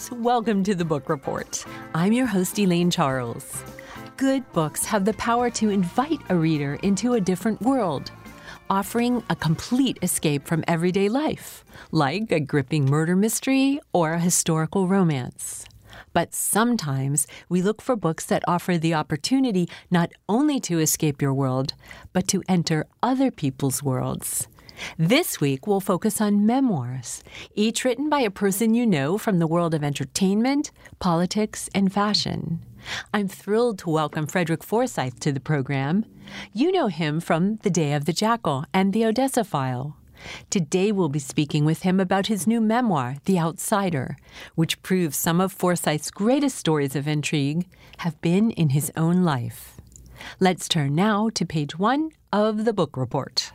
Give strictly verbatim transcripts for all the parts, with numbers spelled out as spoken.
readers. Welcome to the Book Report. I'm your host, Elaine Charles. Good books have the power to invite a reader into a different world, offering a complete escape from everyday life, like a gripping murder mystery or a historical romance. But sometimes we look for books that offer the opportunity not only to escape your world, but to enter other people's worlds. This week, we'll focus on memoirs, each written by a person you know from the world of entertainment, politics, and fashion. I'm thrilled to welcome Frederick Forsyth to the program. You know him from The Day of the Jackal and The Odessa File. Today, we'll be speaking with him about his new memoir, The Outsider, which proves some of Forsyth's greatest stories of intrigue have been in his own life. Let's turn now to page one of the Book Report.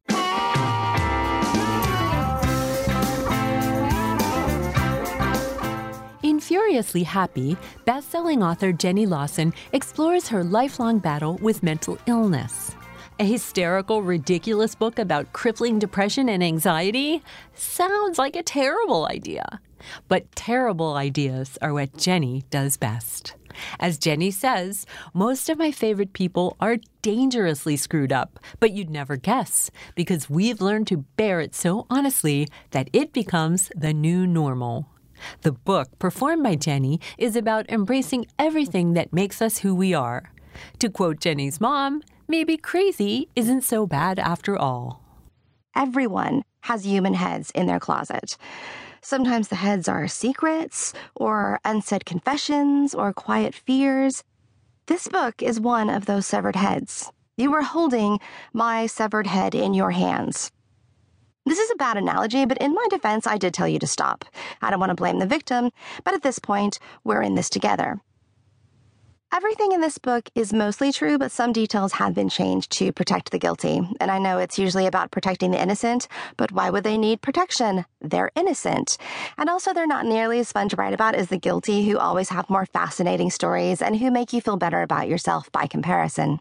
In Furiously Happy, best-selling author Jenny Lawson explores her lifelong battle with mental illness. A hysterical, ridiculous book about crippling depression and anxiety? Sounds like a terrible idea. But terrible ideas are what Jenny does best. As Jenny says, most of my favorite people are dangerously screwed up, but you'd never guess, because we've learned to bear it so honestly that it becomes the new normal. The book, performed by Jenny, is about embracing everything that makes us who we are. To quote Jenny's mom, maybe crazy isn't so bad after all. Everyone has human heads in their closet. Sometimes the heads are secrets, or unsaid confessions, or quiet fears. This book is one of those severed heads. You are holding my severed head in your hands. This is a bad analogy, but in my defense, I did tell you to stop. I don't want to blame the victim, but at this point, we're in this together. Everything in this book is mostly true, but some details have been changed to protect the guilty. And I know it's usually about protecting the innocent, but why would they need protection? They're innocent. And also, they're not nearly as fun to write about as the guilty, who always have more fascinating stories and who make you feel better about yourself by comparison.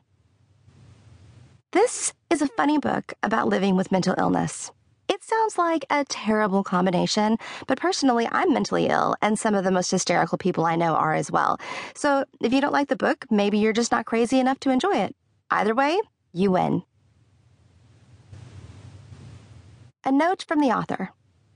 This is a funny book about living with mental illness. It sounds like a terrible combination, but personally, I'm mentally ill, and some of the most hysterical people I know are as well. So if you don't like the book, maybe you're just not crazy enough to enjoy it. Either way, you win. A note from the author.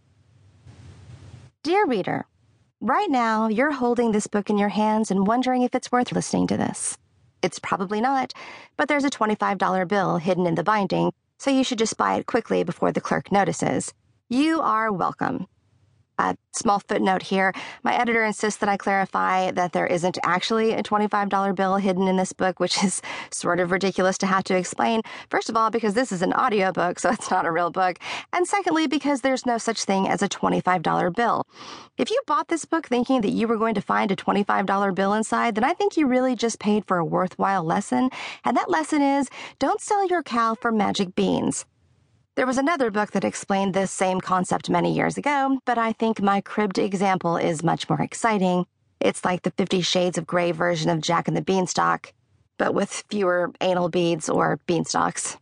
Dear reader, right now you're holding this book in your hands and wondering if it's worth listening to this. It's probably not, but there's a twenty-five dollar bill hidden in the binding, so you should just buy it quickly before the clerk notices. You are welcome. A small footnote here. My editor insists that I clarify that there isn't actually a twenty-five dollar bill hidden in this book, which is sort of ridiculous to have to explain. First of all, because this is an audiobook, so it's not a real book. And secondly, because there's no such thing as a twenty-five dollar bill. If you bought this book thinking that you were going to find a twenty-five dollar bill inside, then I think you really just paid for a worthwhile lesson. And that lesson is, don't sell your cow for magic beans. There was another book that explained this same concept many years ago, but I think my cribbed example is much more exciting. It's like the Fifty Shades of Grey version of Jack and the Beanstalk, but with fewer anal beads or beanstalks.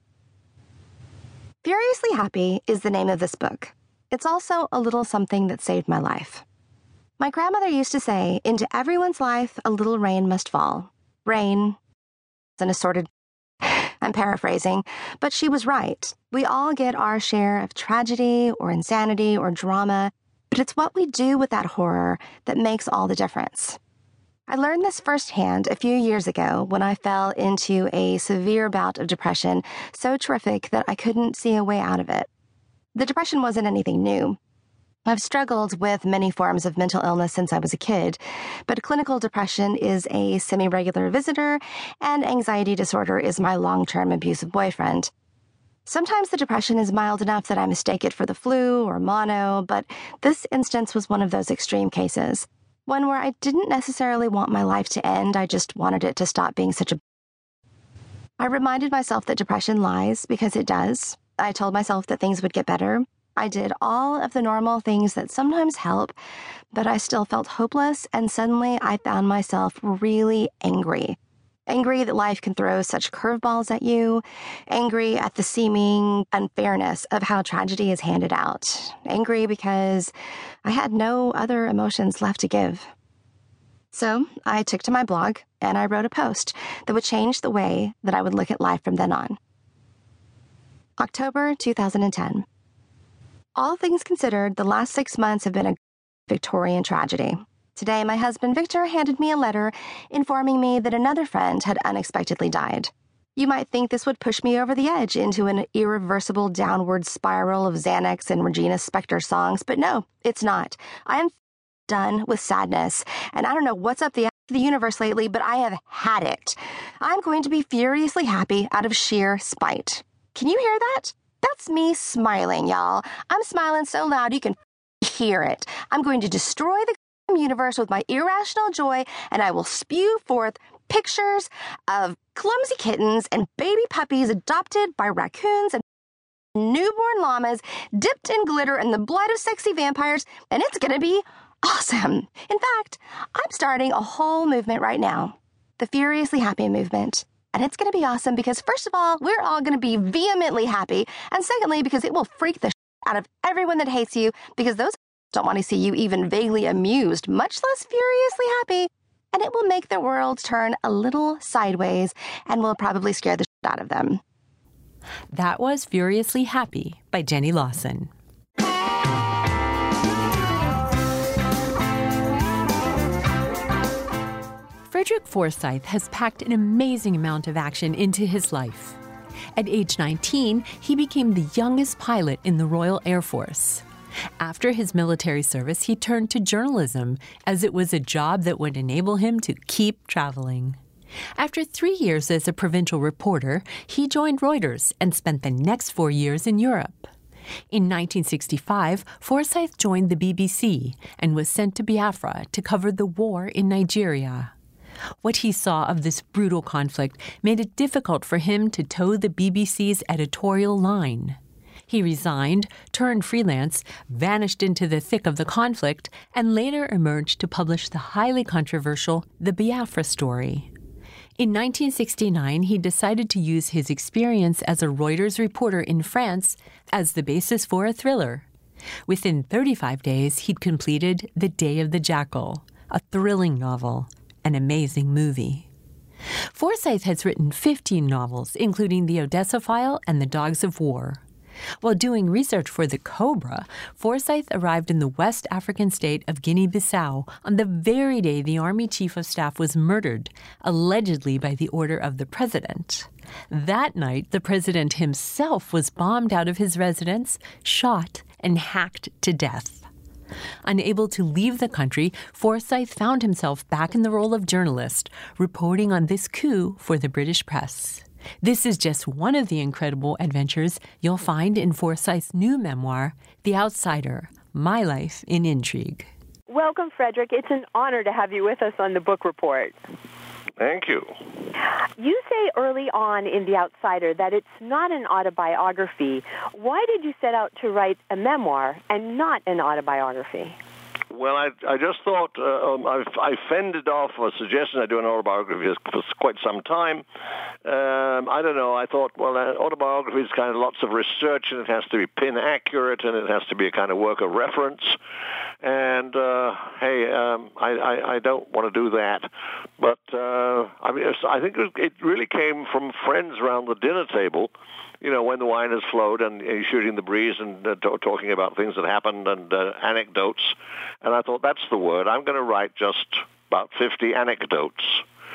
Furiously Happy is the name of this book. It's also a little something that saved my life. My grandmother used to say, into everyone's life, a little rain must fall. Rain is an assorted... I'm paraphrasing, but she was right. We all get our share of tragedy or insanity or drama, but it's what we do with that horror that makes all the difference. I learned this firsthand a few years ago when I fell into a severe bout of depression, so terrific that I couldn't see a way out of it. The depression wasn't anything new. I've struggled with many forms of mental illness since I was a kid, but clinical depression is a semi-regular visitor, and anxiety disorder is my long-term abusive boyfriend. Sometimes the depression is mild enough that I mistake it for the flu or mono, but this instance was one of those extreme cases, one where I didn't necessarily want my life to end, I just wanted it to stop being such a... I reminded myself that depression lies, because it does. I told myself that things would get better. I did all of the normal things that sometimes help, but I still felt hopeless, and suddenly I found myself really angry. Angry that life can throw such curveballs at you. Angry at the seeming unfairness of how tragedy is handed out. Angry because I had no other emotions left to give. So I took to my blog and I wrote a post that would change the way that I would look at life from then on. October two thousand ten. All things considered, the last six months have been a Victorian tragedy. Today, my husband Victor handed me a letter informing me that another friend had unexpectedly died. You might think this would push me over the edge into an irreversible downward spiral of Xanax and Regina Spektor songs, but no, it's not. I am done with sadness, and I don't know what's up the the universe lately, but I have had it. I'm going to be furiously happy out of sheer spite. Can you hear that? That's me smiling, y'all. I'm smiling so loud you can hear it. I'm going to destroy the universe with my irrational joy, and I will spew forth pictures of clumsy kittens and baby puppies adopted by raccoons and newborn llamas dipped in glitter and the blood of sexy vampires, and it's going to be awesome. In fact, I'm starting a whole movement right now, the Furiously Happy movement. And it's going to be awesome because, first of all, we're all going to be vehemently happy, and secondly, because it will freak the shit out of everyone that hates you, because those don't want to see you even vaguely amused, much less furiously happy. And it will make the world turn a little sideways and will probably scare the shit out of them. That was Furiously Happy by Jenny Lawson. Frederick Forsyth has packed an amazing amount of action into his life. At age nineteen, he became the youngest pilot in the Royal Air Force. After his military service, he turned to journalism, as it was a job that would enable him to keep traveling. After three years as a provincial reporter, he joined Reuters and spent the next four years in Europe. In nineteen sixty-five, Forsyth joined the B B C and was sent to Biafra to cover the war in Nigeria. What he saw of this brutal conflict made it difficult for him to toe the B B C's editorial line. He resigned, turned freelance, vanished into the thick of the conflict, and later emerged to publish the highly controversial The Biafra Story. In nineteen sixty-nine, he decided to use his experience as a Reuters reporter in France as the basis for a thriller. Within thirty-five days, he'd completed The Day of the Jackal, a thrilling novel, an amazing movie. Forsyth has written fifteen novels, including The Odessa File and The Dogs of War. While doing research for The Cobra, Forsyth arrived in the West African state of Guinea-Bissau on the very day the Army Chief of Staff was murdered, allegedly by the order of the president. That night, the president himself was bombed out of his residence, shot, and hacked to death. Unable to leave the country, Forsyth found himself back in the role of journalist, reporting on this coup for the British press. This is just one of the incredible adventures you'll find in Forsyth's new memoir, The Outsider, My Life in Intrigue. Welcome, Frederick. It's an honor to have you with us on the Book Report. Thank you. You say early on in The Outsider that it's not an autobiography. Why did you set out to write a memoir and not an autobiography? Well, I, I just thought uh, um, I, I fended off a suggestion I do an autobiography for quite some time. Um, I don't know. I thought, well, an autobiography is kind of lots of research, and it has to be pin accurate, and it has to be a kind of work of reference. And uh, hey, um, I, I, I don't want to do that. But uh, I mean, I think it, it really came from friends around the dinner table. You know, when the wine has flowed and you're shooting the breeze and uh, t- talking about things that happened and uh, anecdotes. And I thought, that's the word. I'm going to write just about fifty anecdotes.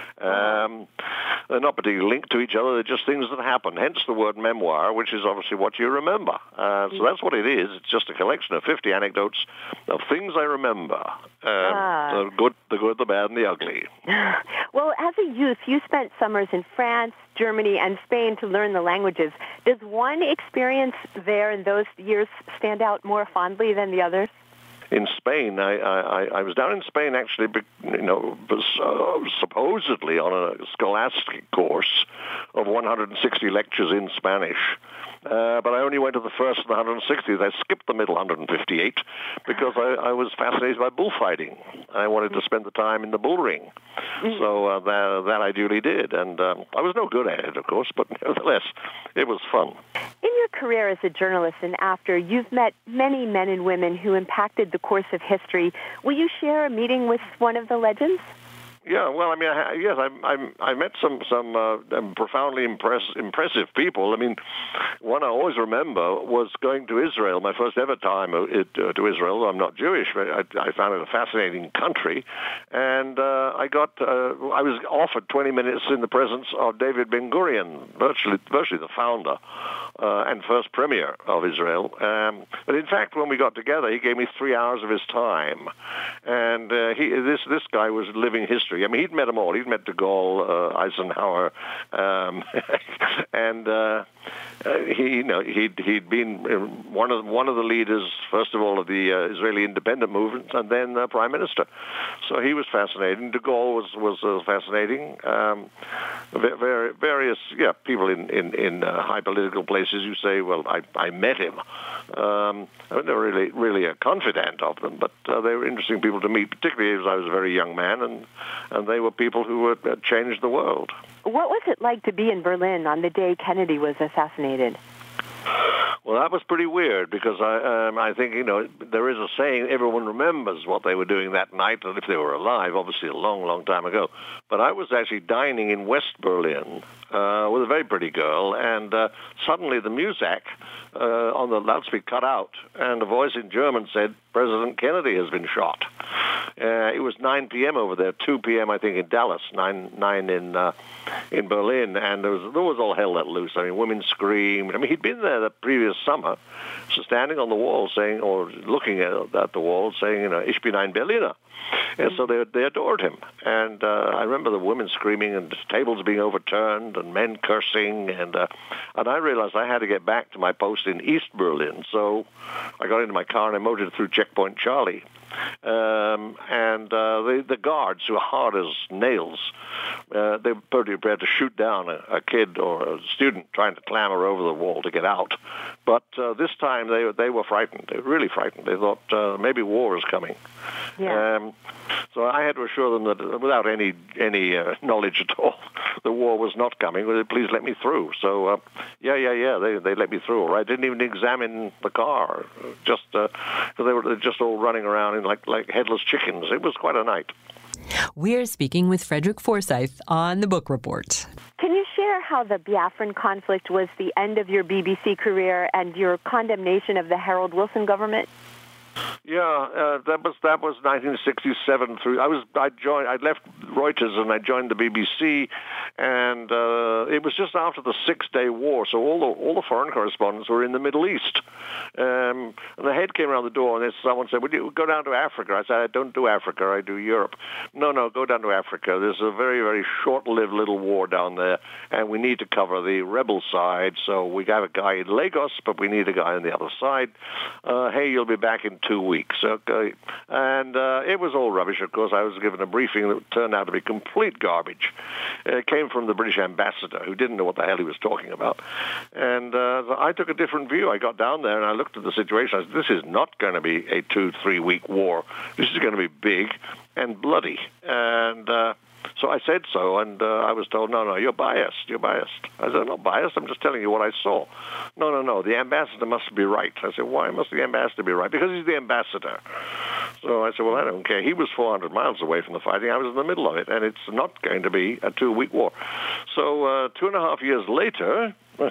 Um, they're not particularly linked to each other. They're just things that happen. Hence the word memoir, which is obviously what you remember. Uh, so that's what it is. It's just a collection of fifty anecdotes of things I remember. Um, ah. The good, the good, the bad, and the ugly. Well, as a youth, you spent summers in France, Germany, and Spain to learn the languages. Does one experience there in those years stand out more fondly than the others? In Spain, I, I, I was down in Spain actually, you know, uh, supposedly on a scholastic course of one hundred sixty lectures in Spanish. Uh, but I only went to the first and the one hundred sixtieth. I skipped the middle one hundred fifty-eight because I, I was fascinated by bullfighting. I wanted to spend the time in the bull ring. Mm-hmm. So uh, that, that I duly did. And um, I was no good at it, of course, but nevertheless, it was fun. In your career as a journalist and after, you've met many men and women who impacted the course of history. Will you share a meeting with one of the legends? Yeah, well, I mean, I, yes, I, I, I met some some uh, profoundly impress, impressive people. I mean, one I always remember was going to Israel, my first ever time it, uh, to Israel. I'm not Jewish, but I, I found it a fascinating country, and uh, I got uh, I was offered twenty minutes in the presence of David Ben Gurion, virtually virtually the founder uh, and first premier of Israel. Um, but in fact, when we got together, he gave me three hours of his time, and uh, he this this guy was living history. I mean, he'd met them all. He'd met de Gaulle, uh, Eisenhower, um, and uh, uh, he, you know, he'd he'd been one of one of the leaders, first of all, of the uh, Israeli independent movement, and then uh, prime minister. So he was fascinating. De Gaulle was was uh, fascinating. Um, very, various, yeah, people in in, in uh, high political places. You say, well, I I met him. Um, I was never really really a confidant of them, but uh, they were interesting people to meet, particularly as I was a very young man, and and they were people who had uh, changed the world. What was it like to be in Berlin on the day Kennedy was assassinated? Well, that was pretty weird because I um, I think, you know, there is a saying, everyone remembers what they were doing that night, and if they were alive, obviously a long, long time ago. But I was actually dining in West Berlin uh, with a very pretty girl, and uh, suddenly the music uh, on the loudspeaker cut out, and a voice in German said, President Kennedy has been shot. Uh, it was nine p.m. over there, two p.m. I think in Dallas, nine nine in uh, in Berlin, and there was there was all hell let loose. I mean, women screamed. I mean, he'd been there the previous summer, so standing on the wall saying, or looking at, at the wall saying, you know, Ich bin ein Berliner. And so they they adored him. And uh, I remember the women screaming and tables being overturned and men cursing. And uh, and I realized I had to get back to my post in East Berlin. So I got into my car and I motored through Checkpoint Charlie. Um, and uh, the, the guards, who are hard as nails, uh, they were pretty prepared to shoot down a, a kid or a student trying to clamber over the wall to get out. But uh, this time they, they were frightened. They were really frightened. They thought uh, maybe war is coming. Yeah. Um, so I had to assure them that without any any uh, knowledge at all, the war was not coming. Please let me through. So, uh, yeah, yeah, yeah, they they let me through. All right. I didn't even examine the car, just uh, they were just all running around in like like headless chickens. It was quite a night. We're speaking with Frederick Forsyth on the Book Report. Can you share how the Biafran conflict was the end of your B B C career and your condemnation of the Harold Wilson government? Yeah, uh, that was that was nineteen sixty-seven. Through I was I joined I left Reuters and I joined the B B C, and uh, it was just after the Six-Day War. So all the all the foreign correspondents were in the Middle East. Um, and the head came around the door, and someone said, "Would you go down to Africa?" I said, "I don't do Africa. I do Europe." No, no, go down to Africa. There's a very very short-lived little war down there, and we need to cover the rebel side. So we got a guy in Lagos, but we need a guy on the other side. Uh, hey, you'll be back in two weeks. Okay. And uh, it was all rubbish, of course. I was given a briefing that turned out to be complete garbage. It came from the British ambassador, who didn't know what the hell he was talking about. And uh, I took a different view. I got down there and I looked at the situation. I said, this is not going to be a two, three-week war. This is going to be big and bloody. And uh, so I said so, and uh, I was told, no, no, you're biased. You're biased. I said, I'm not biased. I'm just telling you what I saw. No, no, no, the ambassador must be right. I said, why must the ambassador be right? Because he's the ambassador. So I said, well, I don't care. He was four hundred miles away from the fighting. I was in the middle of it, and it's not going to be a two-week war. So uh, two and a half years later,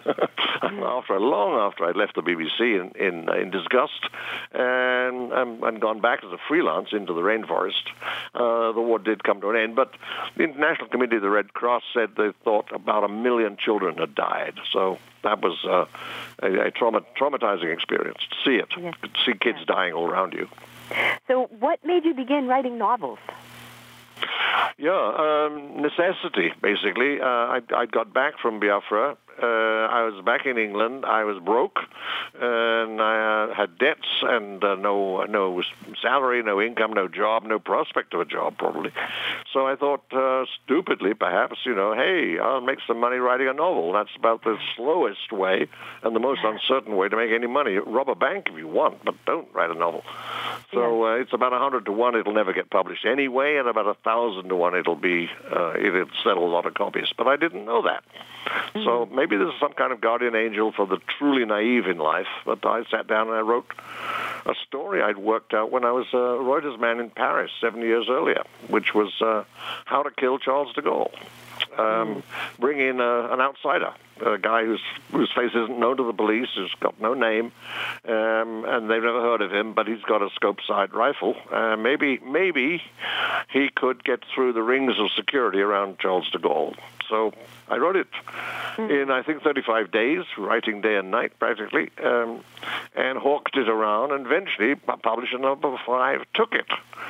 after long after I left the B B C in in, in disgust and um, and gone back as a freelance into the rainforest, uh, the war did come to an end. But the International Committee of the Red Cross said they thought about a million children had died. So that was uh, a, a trauma, traumatizing experience to see it, yeah. to see kids yeah. dying all around you. So what made you begin writing novels? Yeah, um, necessity, basically. Uh, I, I got back from Biafra, Uh, I was back in England. I was broke, and I uh, had debts and uh, no no salary, no income, no job, no prospect of a job, probably. So I thought, uh, stupidly perhaps, you know, hey, I'll make some money writing a novel. That's about the slowest way and the most uncertain way to make any money. Rob a bank if you want, but don't write a novel. So uh, it's about a hundred to one it'll never get published anyway, and about a thousand to one it'll be uh, it'll sell a lot of copies. But I didn't know that. Mm-hmm. So maybe this is some kind of guardian angel for the truly naive in life. But I sat down and I wrote a story I'd worked out when I was a Reuters man in Paris seven years earlier, which was uh, How to Kill Charles de Gaulle. Um, bring in uh, an outsider, a guy whose whose face isn't known to the police, who's got no name, um, and they've never heard of him, but he's got a scope-side rifle. Uh, maybe, maybe he could get through the rings of security around Charles de Gaulle. So I wrote it in, I think, thirty-five days, writing day and night practically, um, and hawked it around, and eventually publisher number five took it.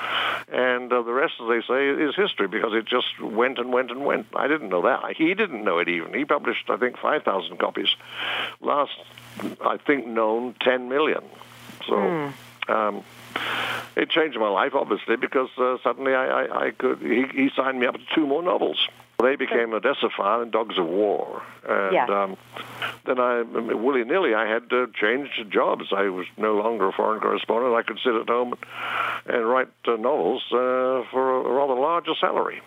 And uh, the rest, as they say, is history, because it just went and went and went. I didn't know that. He didn't know it even. He published, I think, five thousand copies. Last, I think, known, ten million. So mm. um, it changed my life, obviously, because uh, suddenly I, I, I could. He, he signed me up to two more novels. They became Odessa File and Dogs of War. And yeah. um, then I, willy-nilly, I had to change jobs. I was no longer a foreign correspondent. I could sit at home and, and write uh, novels uh, for a rather larger salary.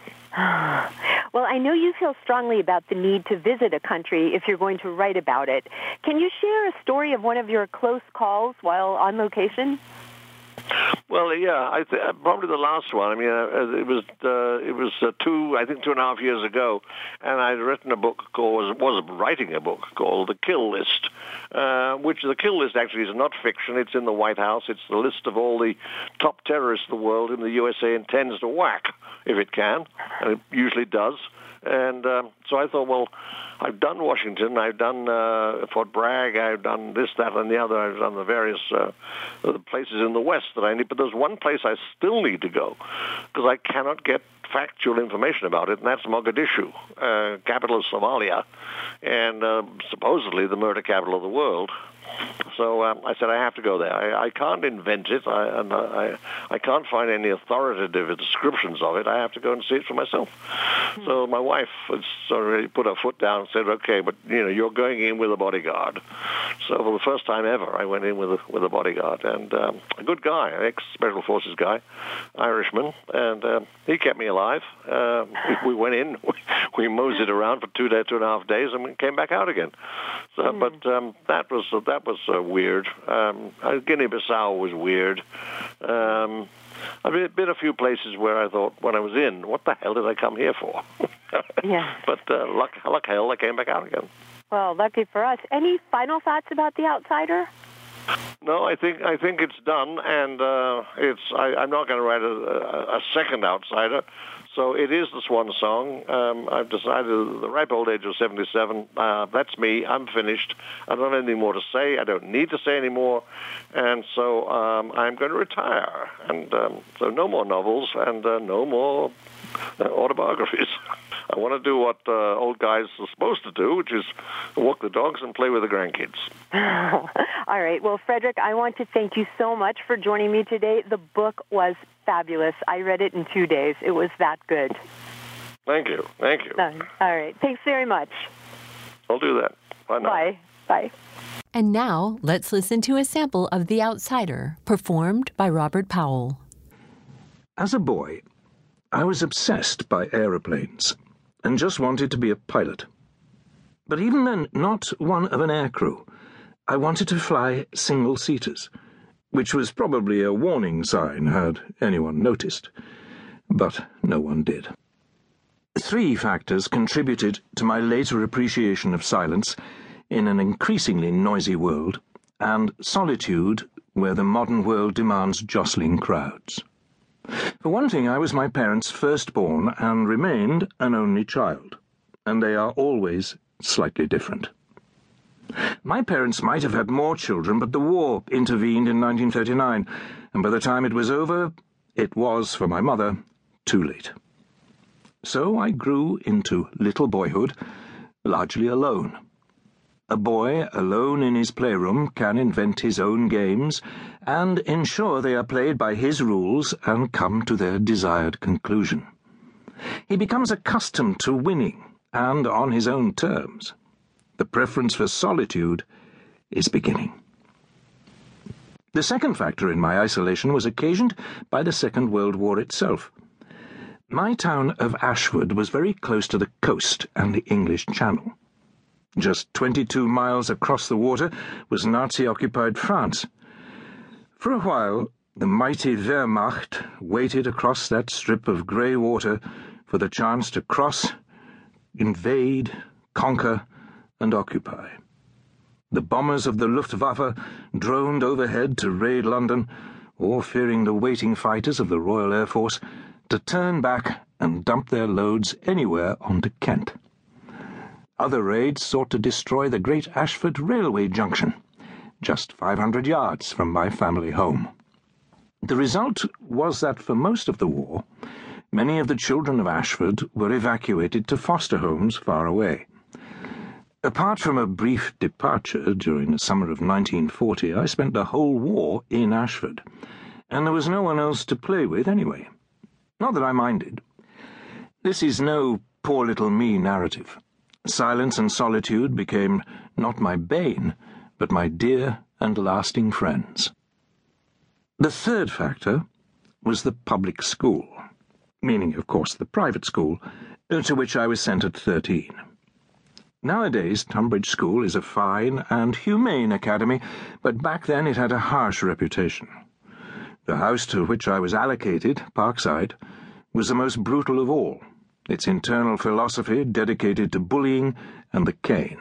Well, I know you feel strongly about the need to visit a country if you're going to write about it. Can you share a story of one of your close calls while on location? Well, yeah, I th- probably the last one. I mean, uh, it was uh, it was uh, two, I think, two and a half years ago, and I'd written a book called, was writing a book called The Kill List, uh, which the Kill List actually is not fiction. It's in the White House. It's the list of all the top terrorists of the world whom the U S A intends to whack if it can, and it usually does. And um, so I thought, well, I've done Washington, I've done uh, Fort Bragg, I've done this, that, and the other. I've done the various uh, places in the West that I need. But there's one place I still need to go because I cannot get factual information about it, and that's Mogadishu, uh, capital of Somalia, and uh, supposedly the murder capital of the world. So um, I said I have to go there. I, I can't invent it, I, and I, I can't find any authoritative descriptions of it. I have to go and see it for myself. Mm-hmm. So my wife has already put her foot down and said, "Okay, but you know you're going in with a bodyguard." So for the first time ever, I went in with a with a bodyguard, and um, a good guy, an ex-Special Forces guy, Irishman, and uh, he kept me alive. Uh, we went in, we moseyed around for two days, two and a half days, and we came back out again. So, mm. but um, that was uh, that was uh, weird. Um, Guinea-Bissau was weird. Um, I've been, been a few places where I thought, when I was in, what the hell did I come here for? Yeah. But uh, luck, luck, hell, I came back out again. Well, lucky for us. Any final thoughts about The Outsider? No, I think I think it's done, and uh, it's. I, I'm not going to write a, a, a second Outsider. So it is the swan song. Um, I've decided at the ripe old age of seventy-seven, uh, that's me. I'm finished. I don't have anything more to say. I don't need to say any more. And so um, I'm going to retire. And um, so no more novels and uh, no more uh, autobiographies. I want to do what uh, old guys are supposed to do, which is walk the dogs and play with the grandkids. All right. Well, Frederick, I want to thank you so much for joining me today. The book was fabulous. I read it in two days. It was that good. Thank you. Thank you. All right. Thanks very much. I'll do that. Bye now. Bye. Bye. And now, let's listen to a sample of The Outsider, performed by Robert Powell. As a boy, I was obsessed by aeroplanes and just wanted to be a pilot. But even then, not one of an aircrew. I wanted to fly single-seaters, which was probably a warning sign had anyone noticed. But no one did. Three factors contributed to my later appreciation of silence in an increasingly noisy world, and solitude where the modern world demands jostling crowds. For one thing, I was my parents' firstborn and remained an only child, and they are always slightly different. My parents might have had more children, but the war intervened in nineteen thirty-nine, and by the time it was over, it was, for my mother, too late. So I grew into little boyhood, largely alone, A boy alone in his playroom can invent his own games and ensure they are played by his rules and come to their desired conclusion. He becomes accustomed to winning and on his own terms. The preference for solitude is beginning. The second factor in my isolation was occasioned by the Second World War itself. My town of Ashford was very close to the coast and the English Channel. Just twenty-two miles across the water was Nazi-occupied France. For a while, the mighty Wehrmacht waited across that strip of grey water for the chance to cross, invade, conquer, and occupy. The bombers of the Luftwaffe droned overhead to raid London, or, fearing the waiting fighters of the Royal Air Force, to turn back and dump their loads anywhere onto Kent. Other raids sought to destroy the Great Ashford Railway Junction, just five hundred yards from my family home. The result was that for most of the war, many of the children of Ashford were evacuated to foster homes far away. Apart from a brief departure during the summer of nineteen forty, I spent the whole war in Ashford, and there was no one else to play with anyway. Not that I minded. This is no poor little me narrative. Silence and solitude became not my bane, but my dear and lasting friends. The third factor was the public school, meaning, of course, the private school, to which I was sent at thirteen. Nowadays, Tunbridge School is a fine and humane academy, but back then it had a harsh reputation. The house to which I was allocated, Parkside, was the most brutal of all, its internal philosophy dedicated to bullying and the cane.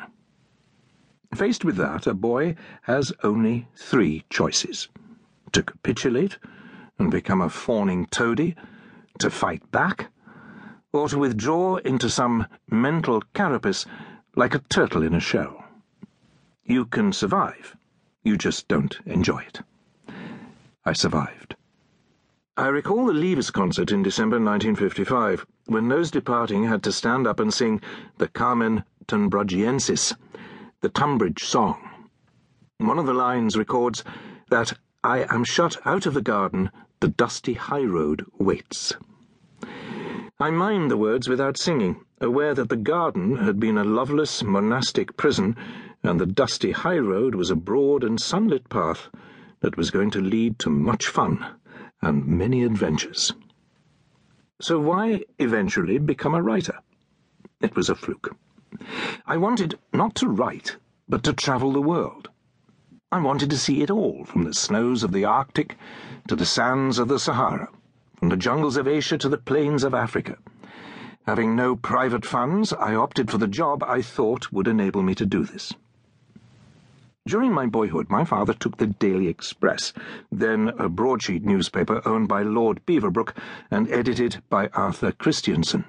Faced with that, a boy has only three choices: to capitulate and become a fawning toady, to fight back, or to withdraw into some mental carapace like a turtle in a shell. You can survive, you just don't enjoy it. I survived. I recall the Leavers concert in December nineteen fifty-five, when those departing had to stand up and sing the Carmen Tunbridgiensis, the Tunbridge song. One of the lines records that I am shut out of the garden, the dusty high road waits. I mimed the words without singing, aware that the garden had been a loveless monastic prison, and the dusty high road was a broad and sunlit path that was going to lead to much fun and many adventures. So why eventually become a writer? It was a fluke. I wanted not to write, but to travel the world. I wanted to see it all, from the snows of the Arctic to the sands of the Sahara, from the jungles of Asia to the plains of Africa. Having no private funds, I opted for the job I thought would enable me to do this. During my boyhood, my father took the Daily Express, then a broadsheet newspaper owned by Lord Beaverbrook and edited by Arthur Christiansen.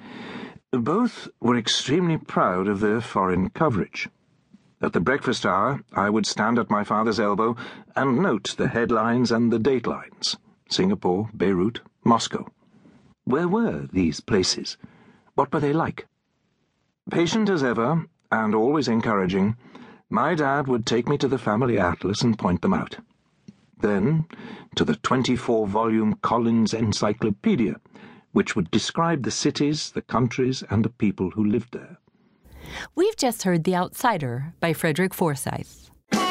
Both were extremely proud of their foreign coverage. At the breakfast hour, I would stand at my father's elbow and note the headlines and the datelines: Singapore, Beirut, Moscow. Where were these places? What were they like? Patient as ever, and always encouraging, my dad would take me to the family atlas and point them out. Then to the twenty-four volume Collins Encyclopedia, which would describe the cities, the countries, and the people who lived there. We've just heard The Outsider by Frederick Forsyth.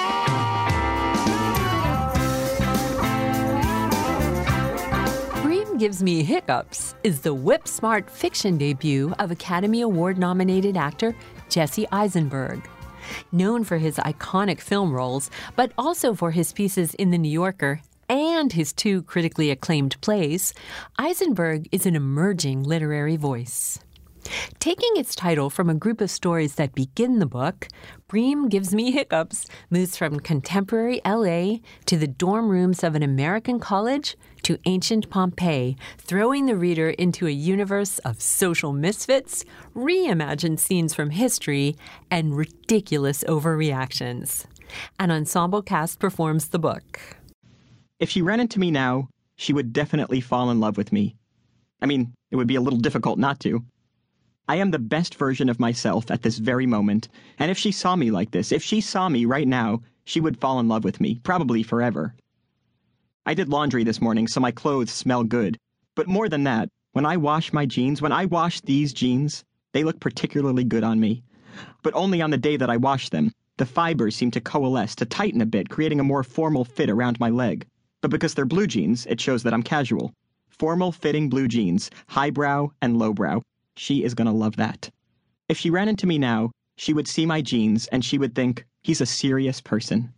Bream Gives Me Hiccups is the whip-smart fiction debut of Academy Award-nominated actor Jesse Eisenberg. Known for his iconic film roles, but also for his pieces in The New Yorker and his two critically acclaimed plays, Eisenberg is an emerging literary voice. Taking its title from a group of stories that begin the book, Bream Gives Me Hiccups moves from contemporary L A to the dorm rooms of an American college to ancient Pompeii, throwing the reader into a universe of social misfits, reimagined scenes from history, and ridiculous overreactions. An ensemble cast performs the book. If she ran into me now, she would definitely fall in love with me. I mean, it would be a little difficult not to. I am the best version of myself at this very moment, and if she saw me like this, if she saw me right now, she would fall in love with me, probably forever. I did laundry this morning, so my clothes smell good. But more than that, when I wash my jeans, when I wash these jeans, they look particularly good on me. But only on the day that I wash them. The fibers seem to coalesce, to tighten a bit, creating a more formal fit around my leg. But because they're blue jeans, it shows that I'm casual. Formal-fitting blue jeans, highbrow and lowbrow. She is gonna love that. If she ran into me now, she would see my jeans and she would think, he's a serious person.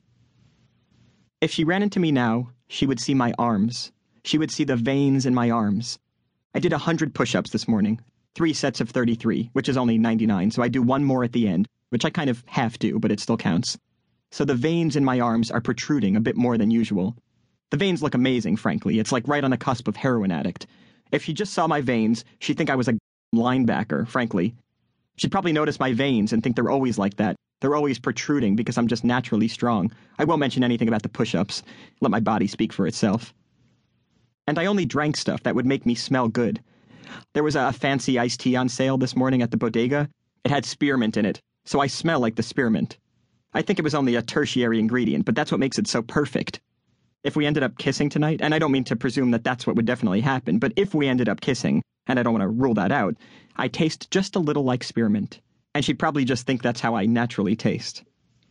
If she ran into me now, she would see my arms. She would see the veins in my arms. I did a hundred push-ups this morning. Three sets of thirty-three, which is only ninety-nine, so I do one more at the end, which I kind of half do, but it still counts. So the veins in my arms are protruding a bit more than usual. The veins look amazing, frankly. It's like right on the cusp of heroin addict. If she just saw my veins, she'd think I was a linebacker, frankly. She'd probably notice my veins and think they're always like that. They're always protruding because I'm just naturally strong. I won't mention anything about the push-ups. Let my body speak for itself. And I only drank stuff that would make me smell good. There was a fancy iced tea on sale this morning at the bodega. It had spearmint in it, so I smell like the spearmint. I think it was only a tertiary ingredient, but that's what makes it so perfect. If we ended up kissing tonight, and I don't mean to presume that that's what would definitely happen, but if we ended up kissing, and I don't want to rule that out, I taste just a little like spearmint. And she'd probably just think that's how I naturally taste.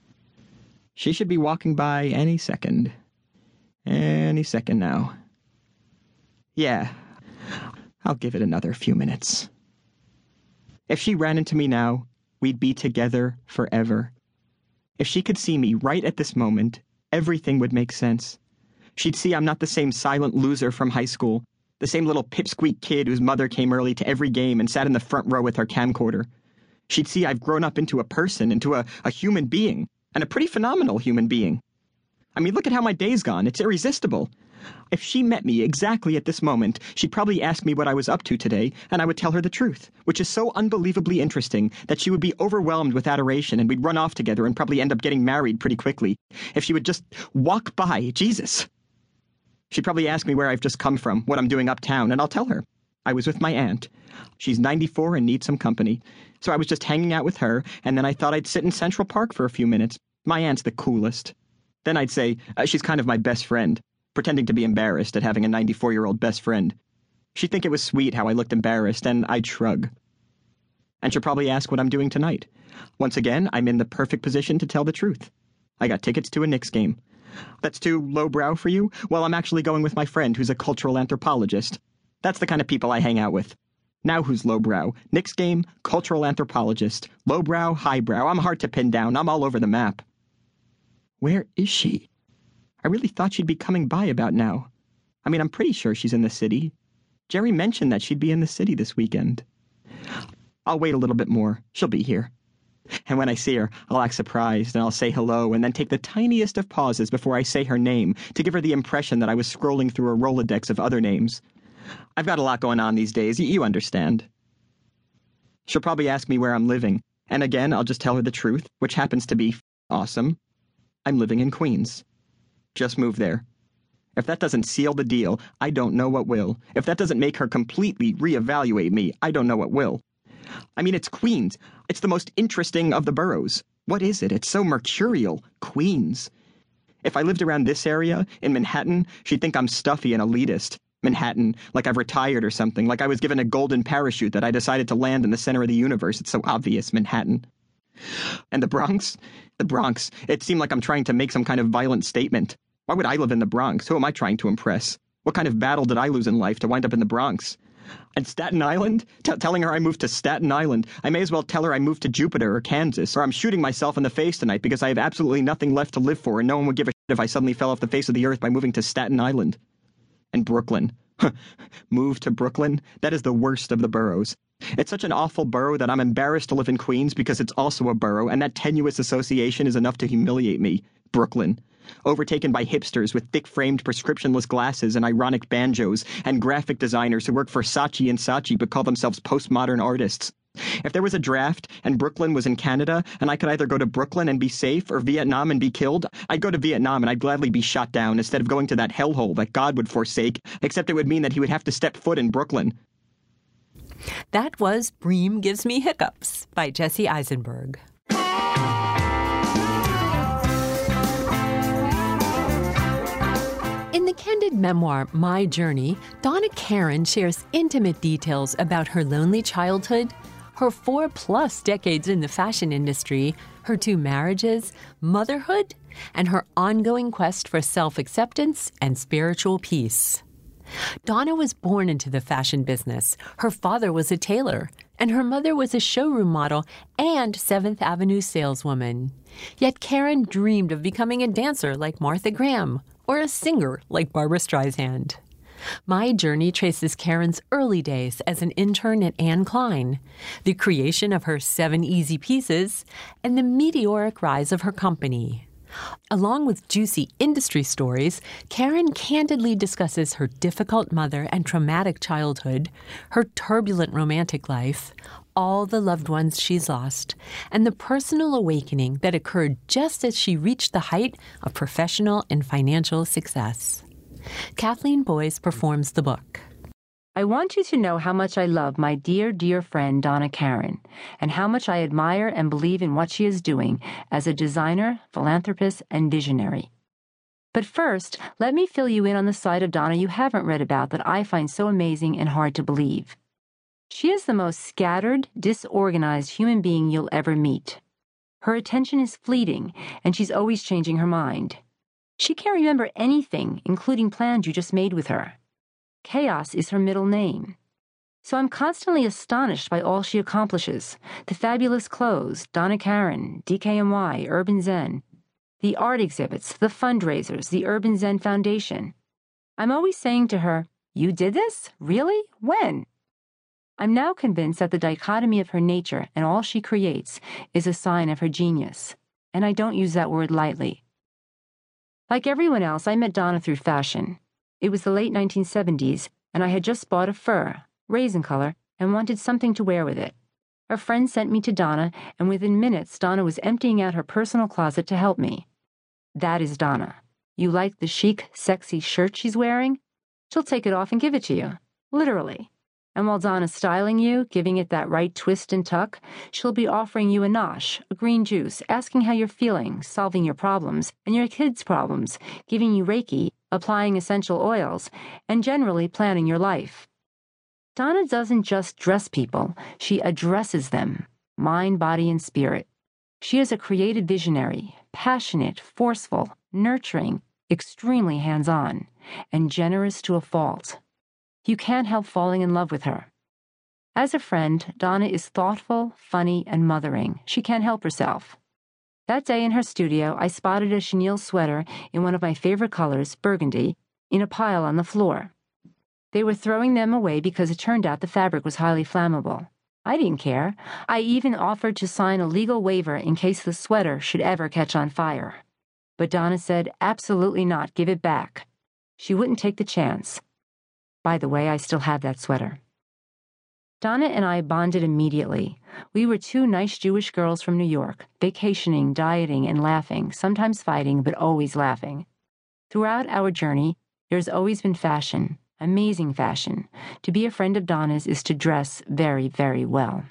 She should be walking by any second. Any second now. Yeah, I'll give it another few minutes. If she ran into me now, we'd be together forever. If she could see me right at this moment, everything would make sense. She'd see I'm not the same silent loser from high school, the same little pipsqueak kid whose mother came early to every game and sat in the front row with her camcorder. She'd see I've grown up into a person, into a, a human being, and a pretty phenomenal human being. I mean, look at how my day's gone. It's irresistible. If she met me exactly at this moment, she'd probably ask me what I was up to today, and I would tell her the truth, which is so unbelievably interesting that she would be overwhelmed with adoration and we'd run off together and probably end up getting married pretty quickly. If she would just walk by, Jesus. She'd probably ask me where I've just come from, what I'm doing uptown, and I'll tell her. I was with my aunt. She's ninety-four and needs some company. So I was just hanging out with her, and then I thought I'd sit in Central Park for a few minutes. My aunt's the coolest. Then I'd say, uh, she's kind of my best friend, pretending to be embarrassed at having a ninety-four-year-old best friend. She'd think it was sweet how I looked embarrassed, and I'd shrug. And she'll probably ask what I'm doing tonight. Once again, I'm in the perfect position to tell the truth. I got tickets to a Knicks game. That's too lowbrow for you? Well, I'm actually going with my friend who's a cultural anthropologist. That's the kind of people I hang out with. Now who's lowbrow? Knicks game, cultural anthropologist. Lowbrow, highbrow. I'm hard to pin down. I'm all over the map. Where is she? I really thought she'd be coming by about now. I mean, I'm pretty sure she's in the city. Jerry mentioned that she'd be in the city this weekend. I'll wait a little bit more. She'll be here. And when I see her, I'll act surprised, and I'll say hello, and then take the tiniest of pauses before I say her name to give her the impression that I was scrolling through a Rolodex of other names. I've got a lot going on these days, you understand. She'll probably ask me where I'm living, and again, I'll just tell her the truth, which happens to be awesome. I'm living in Queens. Just moved there. If that doesn't seal the deal, I don't know what will. If that doesn't make her completely reevaluate me, I don't know what will. I mean, it's Queens. It's the most interesting of the boroughs. What is it? It's so mercurial. Queens. If I lived around this area, in Manhattan, she'd think I'm stuffy and elitist. Manhattan, like I've retired or something, like I was given a golden parachute that I decided to land in the center of the universe. It's so obvious, Manhattan. And the Bronx? The Bronx. It seemed like I'm trying to make some kind of violent statement. Why would I live in the Bronx? Who am I trying to impress? What kind of battle did I lose in life to wind up in the Bronx? And Staten Island? T- telling her I moved to Staten Island. I may as well tell her I moved to Jupiter or Kansas, or I'm shooting myself in the face tonight because I have absolutely nothing left to live for, and no one would give a shit if I suddenly fell off the face of the earth by moving to Staten Island. And Brooklyn. Move to Brooklyn? That is the worst of the boroughs. It's such an awful borough that I'm embarrassed to live in Queens because it's also a borough, and that tenuous association is enough to humiliate me. Brooklyn. Overtaken by hipsters with thick-framed prescriptionless glasses and ironic banjos, and graphic designers who work for Saatchi and Saatchi but call themselves postmodern artists. If there was a draft, and Brooklyn was in Canada, and I could either go to Brooklyn and be safe, or Vietnam and be killed, I'd go to Vietnam and I'd gladly be shot down instead of going to that hellhole that God would forsake, except it would mean that he would have to step foot in Brooklyn. That was Bream Gives Me Hiccups by Jesse Eisenberg. In the candid memoir, My Journey, Donna Karan shares intimate details about her lonely childhood, her four-plus decades in the fashion industry, her two marriages, motherhood, and her ongoing quest for self-acceptance and spiritual peace. Donna was born into the fashion business. Her father was a tailor, and her mother was a showroom model and Seventh Avenue saleswoman. Yet Karan dreamed of becoming a dancer like Martha Graham or a singer like Barbra Streisand. My Journey traces Karan's early days as an intern at Anne Klein, the creation of her seven easy pieces, and the meteoric rise of her company. Along with juicy industry stories, Karan candidly discusses her difficult mother and traumatic childhood, her turbulent romantic life, all the loved ones she's lost, and the personal awakening that occurred just as she reached the height of professional and financial success. Kathleen Boyes performs the book. I want you to know how much I love my dear, dear friend Donna Karan, and how much I admire and believe in what she is doing as a designer, philanthropist, and visionary. But first, let me fill you in on the side of Donna you haven't read about that I find so amazing and hard to believe. She is the most scattered, disorganized human being you'll ever meet. Her attention is fleeting, and she's always changing her mind. She can't remember anything, including plans you just made with her. Chaos is her middle name. So I'm constantly astonished by all she accomplishes. The fabulous clothes, Donna Karan, D K N Y, Urban Zen, the art exhibits, the fundraisers, the Urban Zen Foundation. I'm always saying to her, "You did this? Really? When?" I'm now convinced that the dichotomy of her nature and all she creates is a sign of her genius, and I don't use that word lightly. Like everyone else, I met Donna through fashion. It was the late nineteen seventies, and I had just bought a fur, raisin color, and wanted something to wear with it. A friend sent me to Donna, and within minutes, Donna was emptying out her personal closet to help me. That is Donna. You like the chic, sexy shirt she's wearing? She'll take it off and give it to you. Literally. And while Donna's styling you, giving it that right twist and tuck, she'll be offering you a nosh, a green juice, asking how you're feeling, solving your problems, and your kids' problems, giving you Reiki, applying essential oils, and generally planning your life. Donna doesn't just dress people, she addresses them, mind, body, and spirit. She is a creative visionary, passionate, forceful, nurturing, extremely hands-on, and generous to a fault. You can't help falling in love with her. As a friend, Donna is thoughtful, funny, and mothering. She can't help herself. That day in her studio, I spotted a chenille sweater in one of my favorite colors, burgundy, in a pile on the floor. They were throwing them away because it turned out the fabric was highly flammable. I didn't care. I even offered to sign a legal waiver in case the sweater should ever catch on fire. But Donna said, absolutely not, give it back. She wouldn't take the chance. By the way, I still have that sweater. Donna and I bonded immediately. We were two nice Jewish girls from New York, vacationing, dieting, and laughing, sometimes fighting, but always laughing. Throughout our journey, there's always been fashion, amazing fashion. To be a friend of Donna's is to dress very, very well.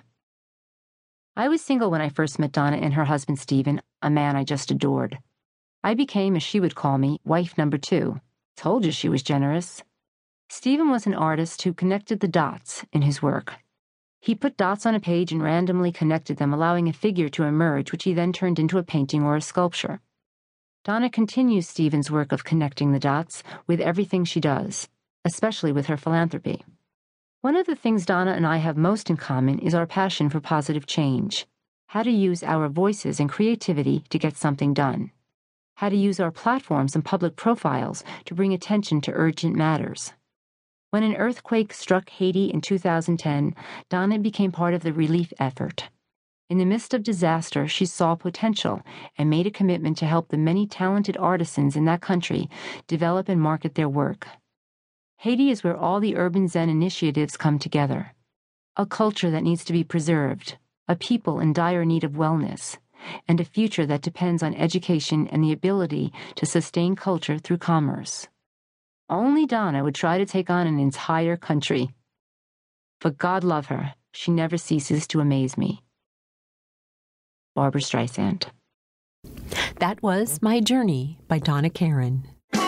I was single when I first met Donna and her husband Stephen, a man I just adored. I became, as she would call me, wife number two. Told you she was generous. Stephen was an artist who connected the dots in his work. He put dots on a page and randomly connected them, allowing a figure to emerge, which he then turned into a painting or a sculpture. Donna continues Stephen's work of connecting the dots with everything she does, especially with her philanthropy. One of the things Donna and I have most in common is our passion for positive change, how to use our voices and creativity to get something done, how to use our platforms and public profiles to bring attention to urgent matters. When an earthquake struck Haiti in two thousand ten, Donna became part of the relief effort. In the midst of disaster, she saw potential and made a commitment to help the many talented artisans in that country develop and market their work. Haiti is where all the Urban Zen initiatives come together. A culture that needs to be preserved, a people in dire need of wellness, and a future that depends on education and the ability to sustain culture through commerce. Only Donna would try to take on an entire country. But God love her. she never ceases to amaze me. Barbra Streisand. That was My Journey by Donna Karan.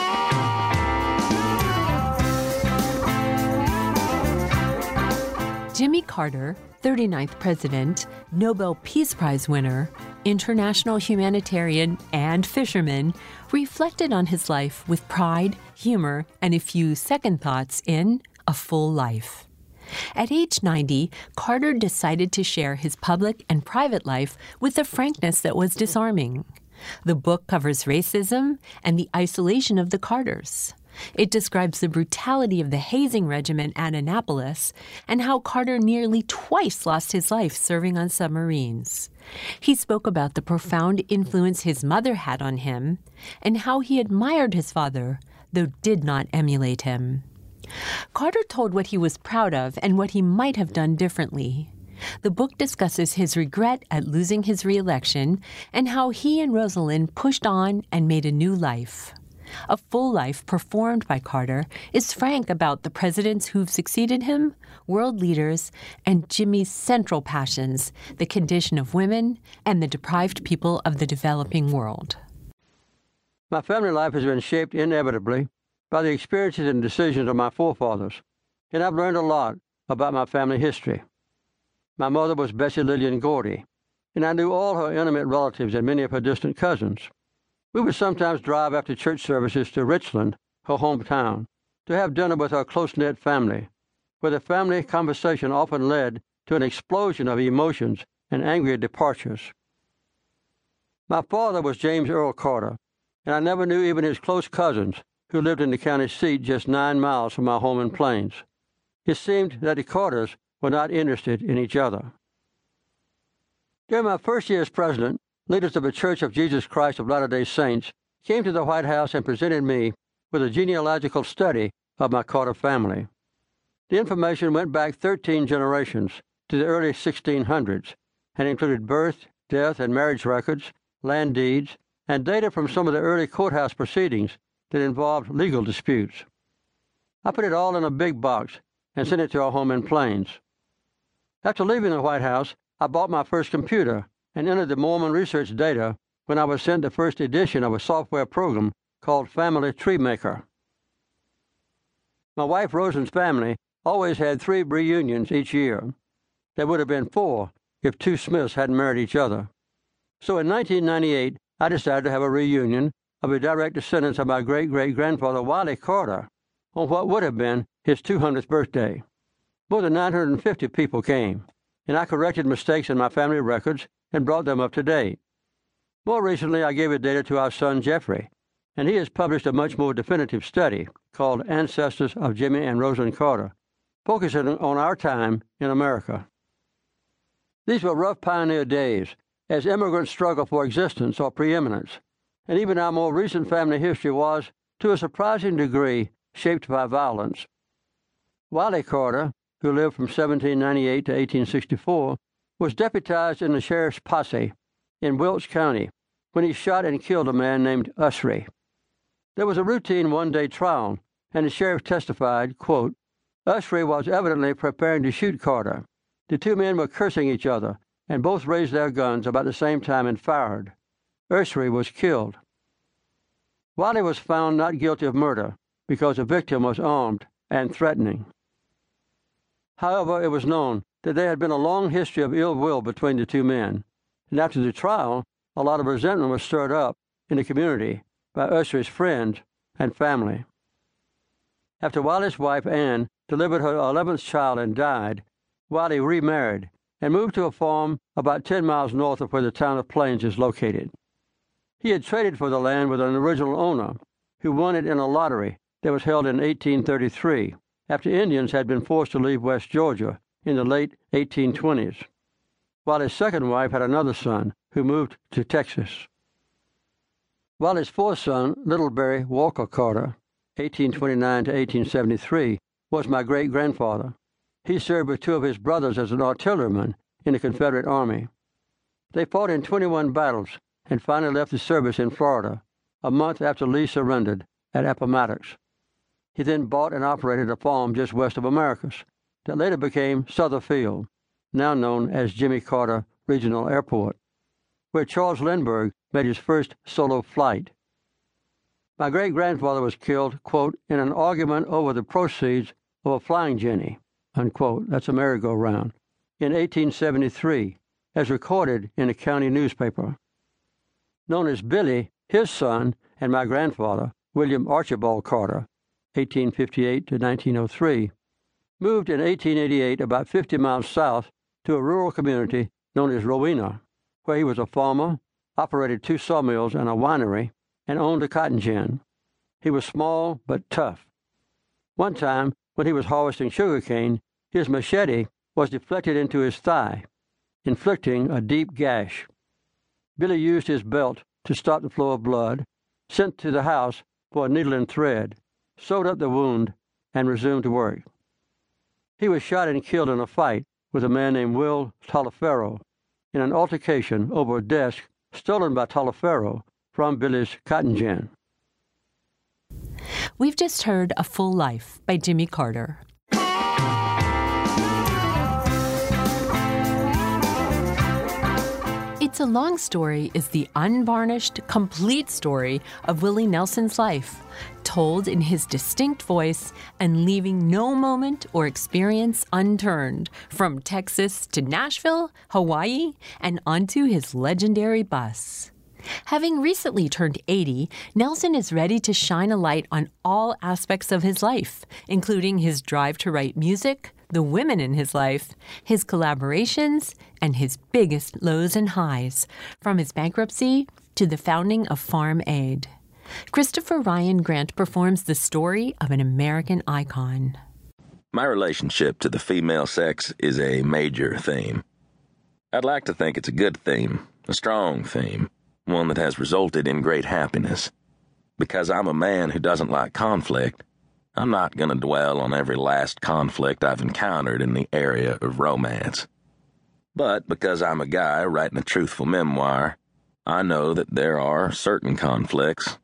Jimmy Carter, thirty-ninth President, Nobel Peace Prize winner, international humanitarian, and fisherman, reflected on his life with pride, humor, and a few second thoughts in A Full Life. At age ninety, Carter decided to share his public and private life with a frankness that was disarming. The book covers racism and the isolation of the Carters. It describes the brutality of the hazing regimen at Annapolis and how Carter nearly twice lost his life serving on submarines. He spoke about the profound influence his mother had on him and how he admired his father, though did not emulate him. Carter told what he was proud of and what he might have done differently. The book discusses his regret at losing his re-election and how he and Rosalind pushed on and made a new life. A Full Life, performed by Carter, is frank about the presidents who've succeeded him, world leaders, and Jimmy's central passions, the condition of women and the deprived people of the developing world. My family life has been shaped inevitably by the experiences and decisions of my forefathers, and I've learned a lot about my family history. My mother was Bessie Lillian Gordy, and I knew all her intimate relatives and many of her distant cousins. We would sometimes drive after church services to Richland, her hometown, to have dinner with her close-knit family, where the family conversation often led to an explosion of emotions and angry departures. My father was James Earl Carter, and I never knew even his close cousins, who lived in the county seat just nine miles from my home in Plains. It seemed that the Carters were not interested in each other. During my first year as president, leaders of the Church of Jesus Christ of Latter-day Saints came to the White House and presented me with a genealogical study of my Carter family. The information went back thirteen generations to the early sixteen hundreds and included birth, death, and marriage records, land deeds, and data from some of the early courthouse proceedings that involved legal disputes. I put it all in a big box and sent it to our home in Plains. After leaving the White House, I bought my first computer and entered the Mormon research data when I was sent the first edition of a software program called Family Tree Maker. My wife Rosen's family always had three reunions each year. There would have been four if two Smiths hadn't married each other. So in nineteen ninety-eight, I decided to have a reunion of the direct descendants of my great-great-grandfather Wiley Carter on what would have been his two hundredth birthday. More than nine hundred fifty people came, and I corrected mistakes in my family records and brought them up to date. More recently, I gave the data to our son Jeffrey, and he has published a much more definitive study called Ancestors of Jimmy and Rosalind Carter, focusing on our time in America. These were rough pioneer days, as immigrants struggled for existence or preeminence, and even our more recent family history was, to a surprising degree, shaped by violence. Wiley Carter, who lived from seventeen ninety-eight to eighteen sixty-four, was deputized in the sheriff's posse in Wilkes County when he shot and killed a man named Usry. There was a routine one-day trial, and the sheriff testified, quote, Usry was evidently preparing to shoot Carter. The two men were cursing each other, and both raised their guns about the same time and fired. Usry was killed. Wiley was found not guilty of murder because the victim was armed and threatening. However, it was known that there had been a long history of ill will between the two men, and after the trial, a lot of resentment was stirred up in the community by Usry's friends and family. After Wiley's wife, Anne, delivered her eleventh child and died, Wiley remarried and moved to a farm about ten miles north of where the town of Plains is located. He had traded for the land with an original owner who won it in a lottery that was held in eighteen thirty-three, after Indians had been forced to leave West Georgia in the late eighteen twenties, while his second wife had another son who moved to Texas. While his fourth son, Littleberry Walker Carter, eighteen twenty-nine to eighteen seventy-three, was my great-grandfather. He served with two of his brothers as an artilleryman in the Confederate Army. They fought in twenty-one battles and finally left the service in Florida, a month after Lee surrendered at Appomattox. He then bought and operated a farm just west of Americus that later became Sutherfield, now known as Jimmy Carter Regional Airport, where Charles Lindbergh made his first solo flight. My great-grandfather was killed, quote, in an argument over the proceeds of a flying jenny, unquote, that's a merry-go-round, in eighteen seventy-three, as recorded in a county newspaper. Known as Billy, his son, and my grandfather, William Archibald Carter, eighteen fifty-eight to nineteen oh three, moved in eighteen eighty-eight about fifty miles south to a rural community known as Rowena, where he was a farmer, operated two sawmills and a winery, and owned a cotton gin. He was small but tough. One time, when he was harvesting sugarcane, his machete was deflected into his thigh, inflicting a deep gash. Billy used his belt to stop the flow of blood, sent to the house for a needle and thread, sewed up the wound, and resumed to work. He was shot and killed in a fight with a man named Will Taliaferro in an altercation over a desk stolen by Taliaferro from Billy's cotton gin. We've just heard A Full Life by Jimmy Carter. It's a Long Story is the unvarnished, complete story of Willie Nelson's life, told in his distinct voice and leaving no moment or experience unturned, from Texas to Nashville, Hawaii, and onto his legendary bus. Having recently turned eighty, Nelson is ready to shine a light on all aspects of his life, including his drive to write music, the women in his life, his collaborations, and his biggest lows and highs, from his bankruptcy to the founding of Farm Aid. Christopher Ryan Grant performs the story of an American icon. My relationship to the female sex is a major theme. I'd like to think it's a good theme, a strong theme, one that has resulted in great happiness. Because I'm a man who doesn't like conflict, I'm not going to dwell on every last conflict I've encountered in the area of romance. But because I'm a guy writing a truthful memoir, I know that there are certain conflicts,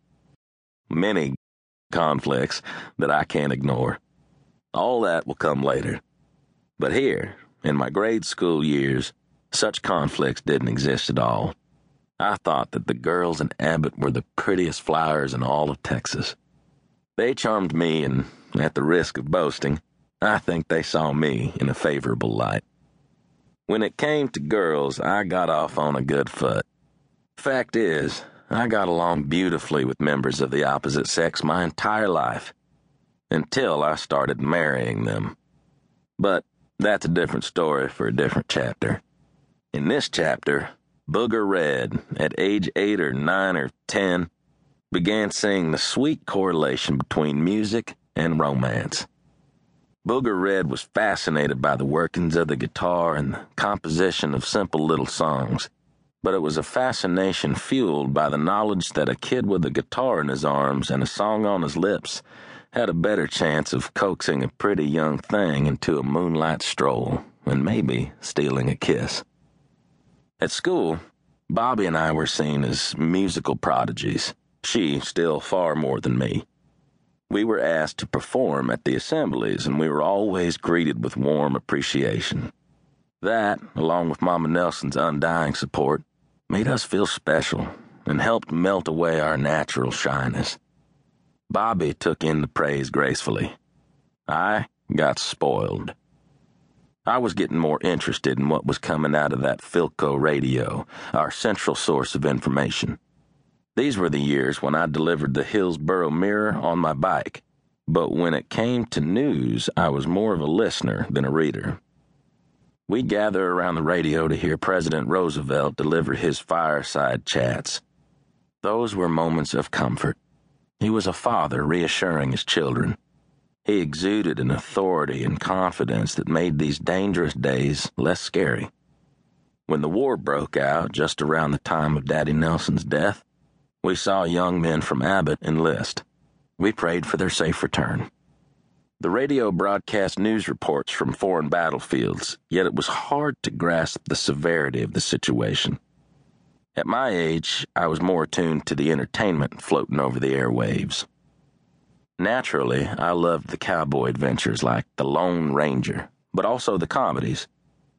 many conflicts, that I can't ignore. All that will come later. But here, in my grade school years, such conflicts didn't exist at all. I thought that the girls in Abbott were the prettiest flowers in all of Texas. They charmed me, and at the risk of boasting, I think they saw me in a favorable light. When it came to girls, I got off on a good foot. Fact is, I got along beautifully with members of the opposite sex my entire life, until I started marrying them. But that's a different story for a different chapter. In this chapter, Booger Red, at age eight or nine or ten, began seeing the sweet correlation between music and romance. Booger Red was fascinated by the workings of the guitar and the composition of simple little songs, but it was a fascination fueled by the knowledge that a kid with a guitar in his arms and a song on his lips had a better chance of coaxing a pretty young thing into a moonlight stroll and maybe stealing a kiss. At school, Bobby and I were seen as musical prodigies, she still far more than me. We were asked to perform at the assemblies, and we were always greeted with warm appreciation. That, along with Mama Nelson's undying support, made us feel special and helped melt away our natural shyness. Bobby took in the praise gracefully. I got spoiled. I was getting more interested in what was coming out of that Philco radio, our central source of information. These were the years when I delivered the Hillsboro Mirror on my bike, but when it came to news, I was more of a listener than a reader. We'd gather around the radio to hear President Roosevelt deliver his fireside chats. Those were moments of comfort. He was a father reassuring his children. He exuded an authority and confidence that made these dangerous days less scary. When the war broke out just around the time of Daddy Nelson's death, we saw young men from Abbott enlist. We prayed for their safe return. The radio broadcast news reports from foreign battlefields, yet it was hard to grasp the severity of the situation. At my age, I was more attuned to the entertainment floating over the airwaves. Naturally, I loved the cowboy adventures like The Lone Ranger, but also the comedies.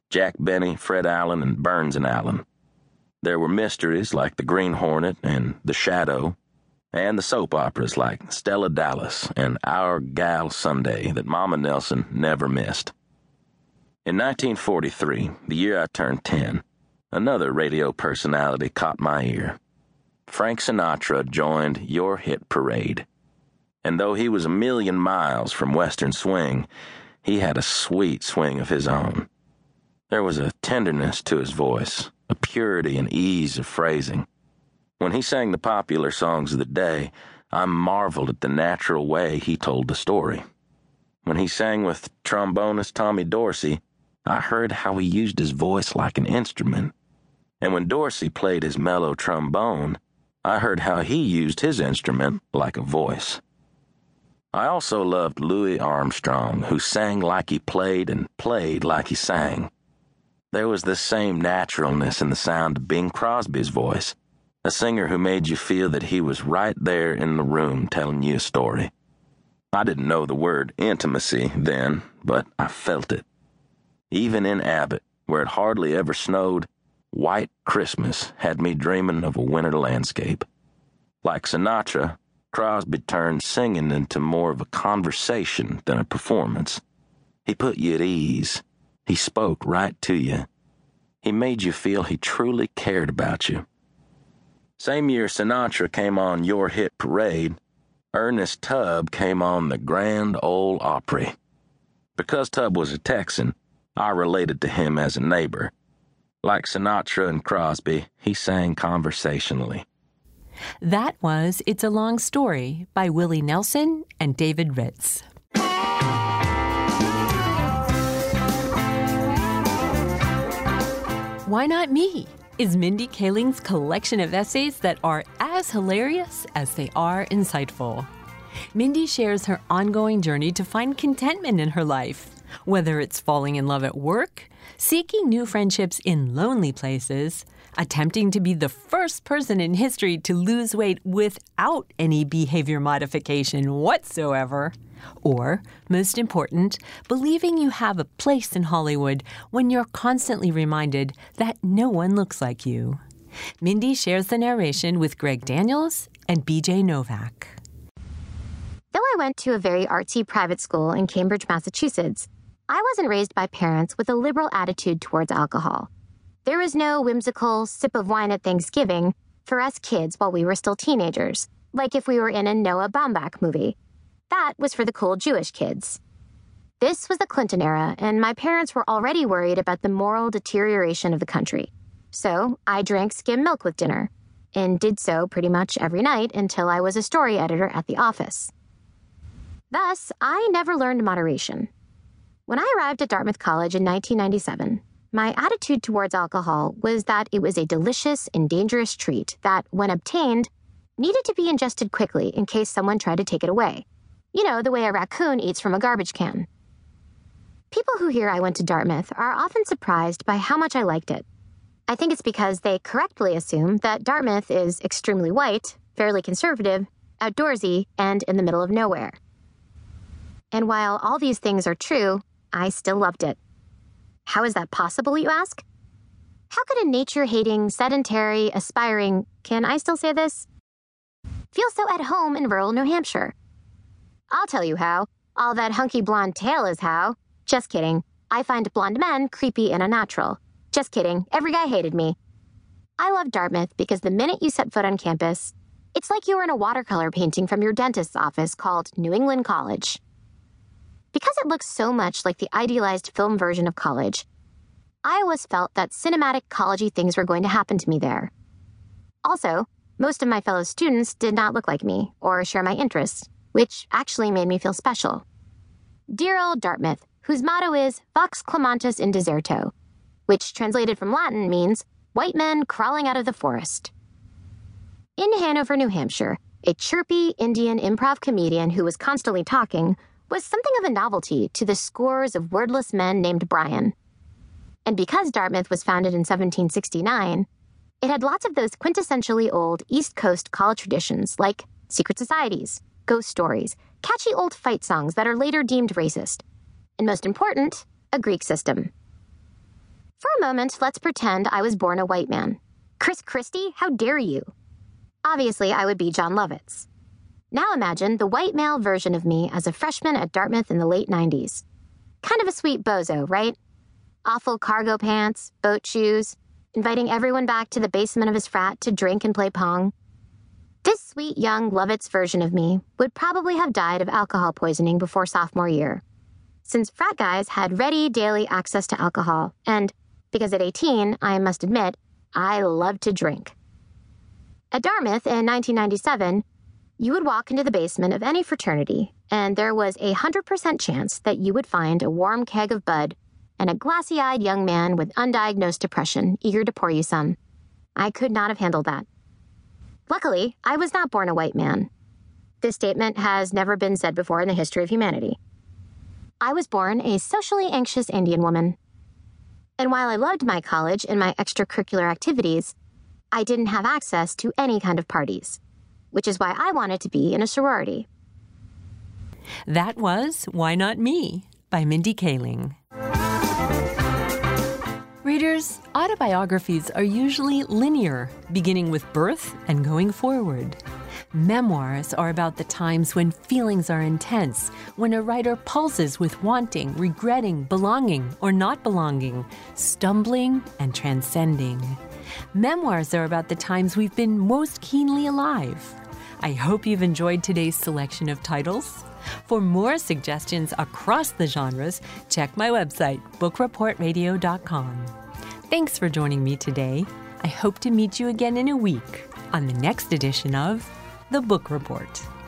Jack Benny, Fred Allen, and Burns and Allen. There were mysteries like The Green Hornet and The Shadow, and the soap operas like Stella Dallas and Our Gal Sunday that Mama Nelson never missed. In nineteen forty-three, the year I turned ten, another radio personality caught my ear. Frank Sinatra joined Your Hit Parade. And though he was a million miles from Western swing, he had a sweet swing of his own. There was a tenderness to his voice, a purity and ease of phrasing. When he sang the popular songs of the day, I marveled at the natural way he told the story. When he sang with trombonist Tommy Dorsey, I heard how he used his voice like an instrument. And when Dorsey played his mellow trombone, I heard how he used his instrument like a voice. I also loved Louis Armstrong, who sang like he played and played like he sang. There was the same naturalness in the sound of Bing Crosby's voice, a singer who made you feel that he was right there in the room telling you a story. I didn't know the word intimacy then, but I felt it. Even in Abbott, where it hardly ever snowed, White Christmas had me dreaming of a winter landscape. Like Sinatra, Crosby turned singing into more of a conversation than a performance. He put you at ease. He spoke right to you. He made you feel he truly cared about you. Same year Sinatra came on Your Hit Parade, Ernest Tubb came on the Grand Ole Opry. Because Tubb was a Texan, I related to him as a neighbor. Like Sinatra and Crosby, he sang conversationally. That was It's a Long Story by Willie Nelson and David Ritz. Why Not Me is Mindy Kaling's collection of essays that are as hilarious as they are insightful. Mindy shares her ongoing journey to find contentment in her life, whether it's falling in love at work, seeking new friendships in lonely places, attempting to be the first person in history to lose weight without any behavior modification whatsoever, or, most important, believing you have a place in Hollywood when you're constantly reminded that no one looks like you. Mindy shares the narration with Greg Daniels and B J Novak. Though I went to a very artsy private school in Cambridge, Massachusetts, I wasn't raised by parents with a liberal attitude towards alcohol. There was no whimsical sip of wine at Thanksgiving for us kids while we were still teenagers, like if we were in a Noah Baumbach movie. That was for the cool Jewish kids. This was the Clinton era, and my parents were already worried about the moral deterioration of the country. So I drank skim milk with dinner, and did so pretty much every night until I was a story editor at the office. Thus, I never learned moderation. When I arrived at Dartmouth College in nineteen ninety-seven, my attitude towards alcohol was that it was a delicious and dangerous treat that, when obtained, needed to be ingested quickly in case someone tried to take it away. You know, the way a raccoon eats from a garbage can. People who hear I went to Dartmouth are often surprised by how much I liked it. I think it's because they correctly assume that Dartmouth is extremely white, fairly conservative, outdoorsy, and in the middle of nowhere. And while all these things are true, I still loved it. How is that possible, you ask? How could a nature-hating, sedentary, aspiring, can I still say this, feel so at home in rural New Hampshire? I'll tell you how. All that hunky blonde tail is how. Just kidding. I find blonde men creepy and unnatural. Just kidding. Every guy hated me. I love Dartmouth because the minute you set foot on campus, it's like you were in a watercolor painting from your dentist's office called New England College. Because it looks so much like the idealized film version of college, I always felt that cinematic college-y things were going to happen to me there. Also, most of my fellow students did not look like me or share my interests, which actually made me feel special. Dear old Dartmouth, whose motto is Vox Clamantis in Deserto, which translated from Latin means white men crawling out of the forest. In Hanover, New Hampshire, a chirpy Indian improv comedian who was constantly talking was something of a novelty to the scores of wordless men named Brian. And because Dartmouth was founded in seventeen sixty-nine, it had lots of those quintessentially old East Coast college traditions like secret societies, ghost stories, catchy old fight songs that are later deemed racist, and most important, a Greek system. a moment, let's pretend I was born a white man. Chris Christie, how dare you? Obviously, I would be John Lovitz. Now imagine the white male version of me as a freshman at Dartmouth in the late nineties. Kind of a sweet bozo, right? Awful cargo pants, boat shoes, inviting everyone back to the basement of his frat to drink and play Pong. This sweet young Lovitz version of me would probably have died of alcohol poisoning before sophomore year, since frat guys had ready daily access to alcohol, and because at eighteen, I must admit, I loved to drink. At Dartmouth in nineteen ninety-seven, you would walk into the basement of any fraternity, and there was a one hundred percent chance that you would find a warm keg of Bud and a glassy-eyed young man with undiagnosed depression eager to pour you some. I could not have handled that. Luckily, I was not born a white man. This statement has never been said before in the history of humanity. I was born a socially anxious Indian woman. And while I loved my college and my extracurricular activities, I didn't have access to any kind of parties, which is why I wanted to be in a sorority. That was Why Not Me by Mindy Kaling. Readers, autobiographies are usually linear, beginning with birth and going forward. Memoirs are about the times when feelings are intense, when a writer pulses with wanting, regretting, belonging or not belonging, stumbling and transcending. Memoirs are about the times we've been most keenly alive. I hope you've enjoyed today's selection of titles. For more suggestions across the genres, check my website, book report radio dot com. Thanks for joining me today. I hope to meet you again in a week on the next edition of The Book Report.